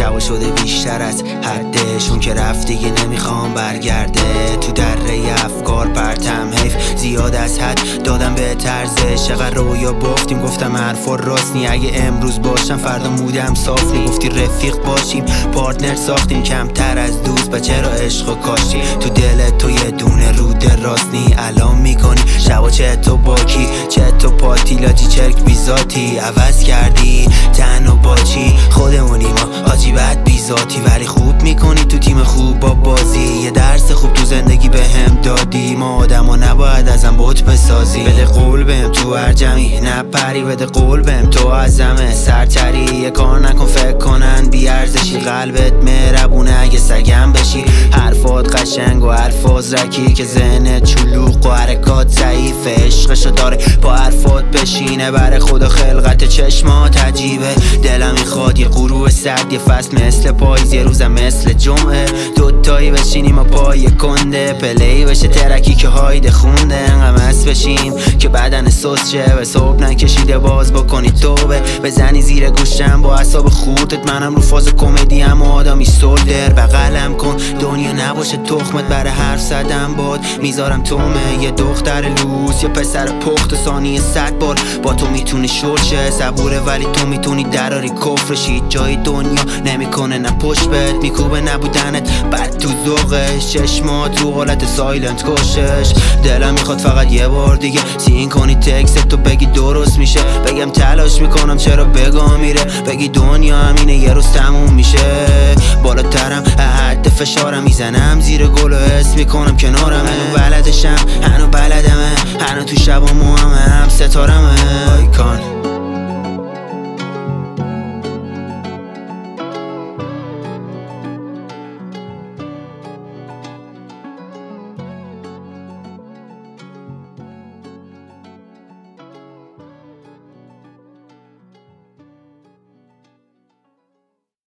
شبا شده بیشتر از حدشون که رفت دیگه نمیخوام برگرده. تو دره افکار پرتم حیف زیاد از حد دادم به طرزش. چقدر رویا بافتیم گفتم حرفا راست نی. اگه امروز باشم فردا مودم صاف نی. گفتی رفیق باشیم پارتنر ساختیم کمتر از دوست و چرا عشقو کاشتی. تو دلت تو یه دونه رود راست نی. الان میکنی شبا چه تو باکی چه تو پاتی لاجی چرک بیزاتی. عوض کردی تن و باچی خودمونی ما آجی بد بیزاتی. ولی خوب میکنی تو تیم خوب با بازی. یه درس خوب تو زندگی به هم دادی. ما آدما نباید ازم بوت بسازی. بده قول بهم تو هر جمعی نپری. بده قول بهم تو ازمه سرتری. یه کار نکن فکر کنن بیارزشی. قلبت مهربونه اگه سگم بشی. حرفات قشنگ و الفاظ رکی که ذهنت چلوق و حرکات ضعیف. عشقشو داره با حرفات بشینه. بر خدا خلقت چشمات عجیبه. دلم میخواد یه غروب سرد یه فصل مثل پاییز یه روزم مثل جمعه. دوتایی بشینیم و پای کنده پلی بشه ترکی که هایده خونده. انقمس بشیم که بدن سوس شه به صبح نکشیده باز بکنی توبه. بزنی زیر گوشم با اعصاب خودت. منم رو فاز کمدی هم آدمی سولدر. بغلم کن دنیا نباشه تخمت. برای حرف زدم باد میذارم تومه. یه دختر لوس یه پسر پخت ثانیه 100 بار با تو میتونی شورشه. صبوره ولی تو میتونی دراری کفرشی. جای دنیا نمیکنه نه پشت بهت میکوبه نبودنت بعد تو ذوقش. چشمات رو حالت سایلنت کشش. دلم میخواد فقط یه بار دیگه سین کنی تکست تو بگی درست میشه. بگم تلاش میکنم چرا بگم میره. بگی دنیا همینه یه روز تموم میشه. بالاترم حد فشارم میزنم زیر گل و حس میکنم کنارم. هنو بلدشم هنو بلدمه هنو تو شبامو هم ستارمه. آیکان